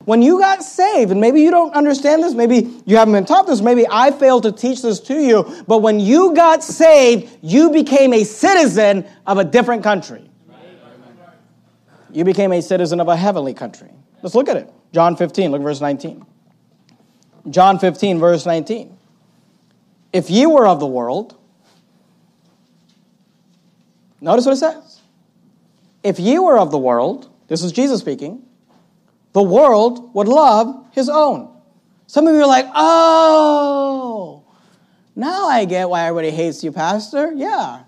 When you got saved, and maybe you don't understand this, maybe you haven't been taught this, maybe I failed to teach this to you, but when you got saved, you became a citizen of a different country. You became a citizen of a heavenly country. Let's look at it. John 15, look at verse 19. John 15, verse 19. If ye were of the world, notice what it says. If ye were of the world, this is Jesus speaking, the world would love his own. Some of you are like, oh, now I get why everybody hates you, Pastor. Yeah.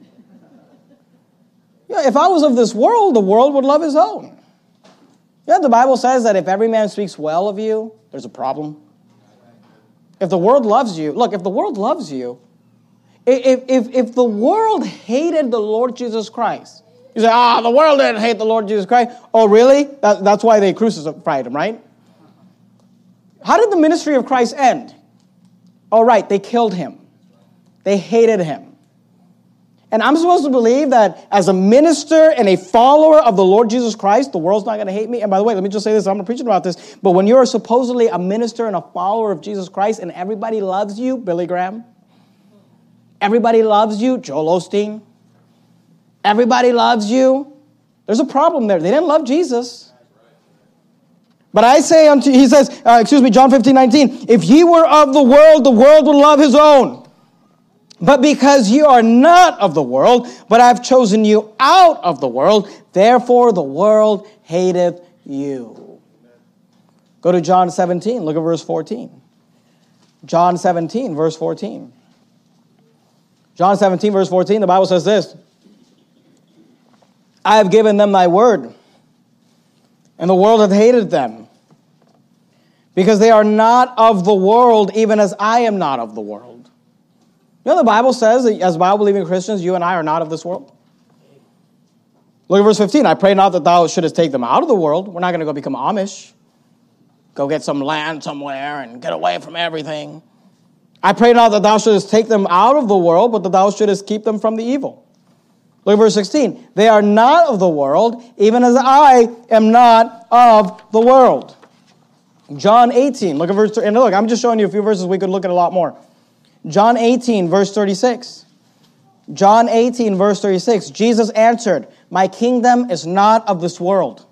Yeah, if I was of this world, the world would love his own. Yeah, the Bible says that if every man speaks well of you, there's a problem. If the world loves you, look, if the world loves you, if the world hated the Lord Jesus Christ, you say, the world didn't hate the Lord Jesus Christ. Oh, really? That's why they crucified him, right? How did the ministry of Christ end? Oh, right, they killed him. They hated him. And I'm supposed to believe that as a minister and a follower of the Lord Jesus Christ, the world's not going to hate me. And by the way, let me just say this. I'm not preaching about this. But when you're supposedly a minister and a follower of Jesus Christ and everybody loves you, Billy Graham, everybody loves you, Joel Osteen, everybody loves you, there's a problem there. They didn't love Jesus. But I say unto you, he says, John 15:19, if ye were of the world would love his own. But because you are not of the world, but I have chosen you out of the world, therefore the world hateth you. Go to John 17, look at verse 14. John 17, verse 14. John 17, verse 14, the Bible says this, I have given them thy word, and the world hath hated them, because they are not of the world, even as I am not of the world. You know the Bible says that as Bible-believing Christians, you and I are not of this world? Look at verse 15. I pray not that thou shouldest take them out of the world. We're not going to go become Amish. Go get some land somewhere and get away from everything. I pray not that thou shouldest take them out of the world, but that thou shouldest keep them from the evil. Look at verse 16. They are not of the world, even as I am not of the world. John 18. Look at verse 3. And look, I'm just showing you a few verses. We could look at a lot more. John 18, verse 36. John 18, verse 36. Jesus answered, my kingdom is not of this world.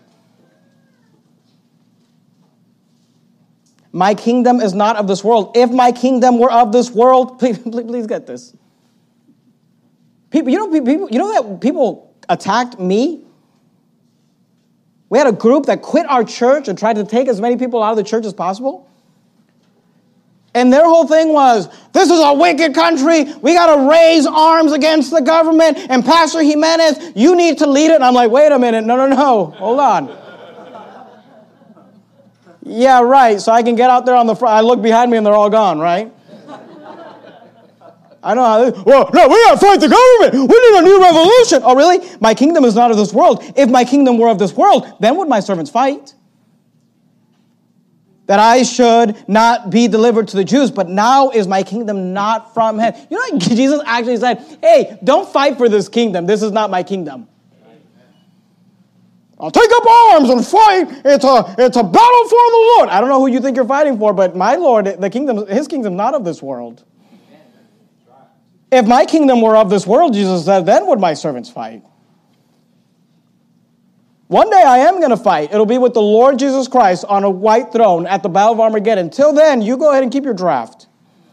My kingdom is not of this world. If my kingdom were of this world, please get this. People, you know that people attacked me? We had a group that quit our church and tried to take as many people out of the church as possible. And their whole thing was, this is a wicked country. We got to raise arms against the government. And Pastor Jimenez, you need to lead it. And I'm like, wait a minute. No. Hold on. Yeah, right. So I can get out there on the front. I look behind me and they're all gone, right? I know how this, well, no, we got to fight the government. We need a new revolution. Oh, really? My kingdom is not of this world. If my kingdom were of this world, then would my servants fight? That I should not be delivered to the Jews, but now is my kingdom not from heaven. You know, Jesus actually said, hey, don't fight for this kingdom. This is not my kingdom. I'll take up arms and fight. It's a battle for the Lord. I don't know who you think you're fighting for, but my Lord, his kingdom is not of this world. If my kingdom were of this world, Jesus said, then would my servants fight. One day I am going to fight. It'll be with the Lord Jesus Christ on a white throne at the Battle of Armageddon. Until then, you go ahead and keep your draft.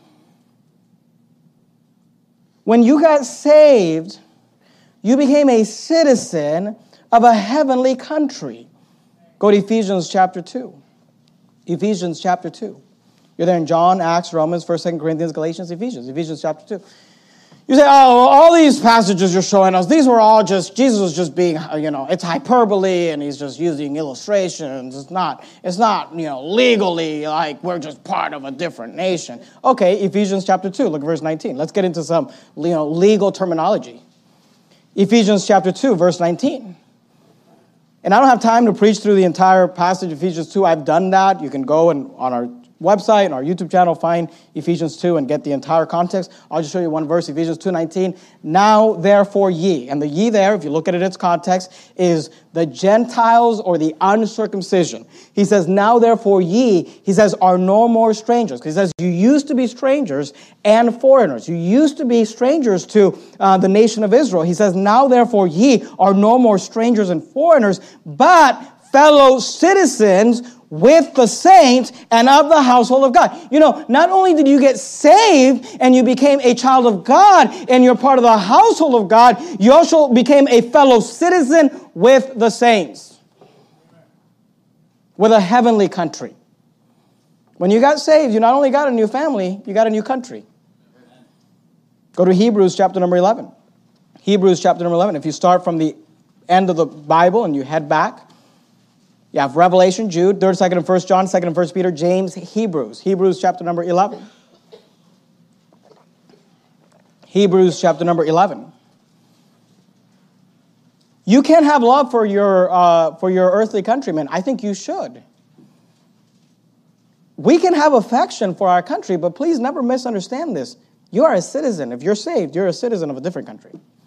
When you got saved, you became a citizen of a heavenly country. Go to Ephesians chapter 2. Ephesians chapter 2. You're there in John, Acts, Romans, 1st, 2nd Corinthians, Galatians, Ephesians chapter 2. You say, oh, all these passages you're showing us, these were all just, Jesus was just being, it's hyperbole and he's just using illustrations. It's not, legally like we're just part of a different nation. Okay, Ephesians chapter 2, look at verse 19. Let's get into some, legal terminology. Ephesians chapter 2, verse 19. And I don't have time to preach through the entire passage of Ephesians 2. I've done that. You can go and on our website and our YouTube channel, find Ephesians 2 and get the entire context. I'll just show you one verse, Ephesians 2:19. Now, therefore, ye. And the ye there, if you look at it, its context, is the Gentiles or the uncircumcision. He says, now, therefore, ye, he says, are no more strangers. He says, you used to be strangers and foreigners. You used to be strangers to the nation of Israel. He says, now, therefore, ye are no more strangers and foreigners, but fellow citizens with the saints and of the household of God. You know, not only did you get saved and you became a child of God and you're part of the household of God, you also became a fellow citizen with the saints, with a heavenly country. When you got saved, you not only got a new family, you got a new country. Go to Hebrews chapter number 11. Hebrews chapter number 11. If you start from the end of the Bible and you head back, you have Revelation, Jude, 3rd, 2nd, and 1st John, 2nd and 1st Peter, James, Hebrews. Hebrews chapter number 11. Hebrews chapter number 11. You can have love for your earthly countrymen. I think you should. We can have affection for our country, but please never misunderstand this. You are a citizen. If you're saved, you're a citizen of a different country.